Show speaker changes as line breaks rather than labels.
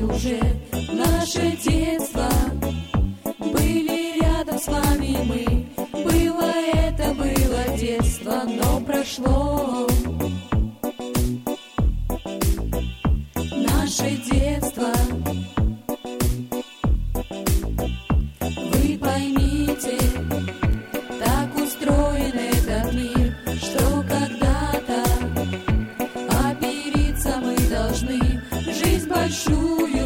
уже наше детство. Были рядом с вами мы. Было детство, но прошло. Наше детство. Вы поймите, так устроен этот мир, что когда-то опериться мы должны. Жизнь большую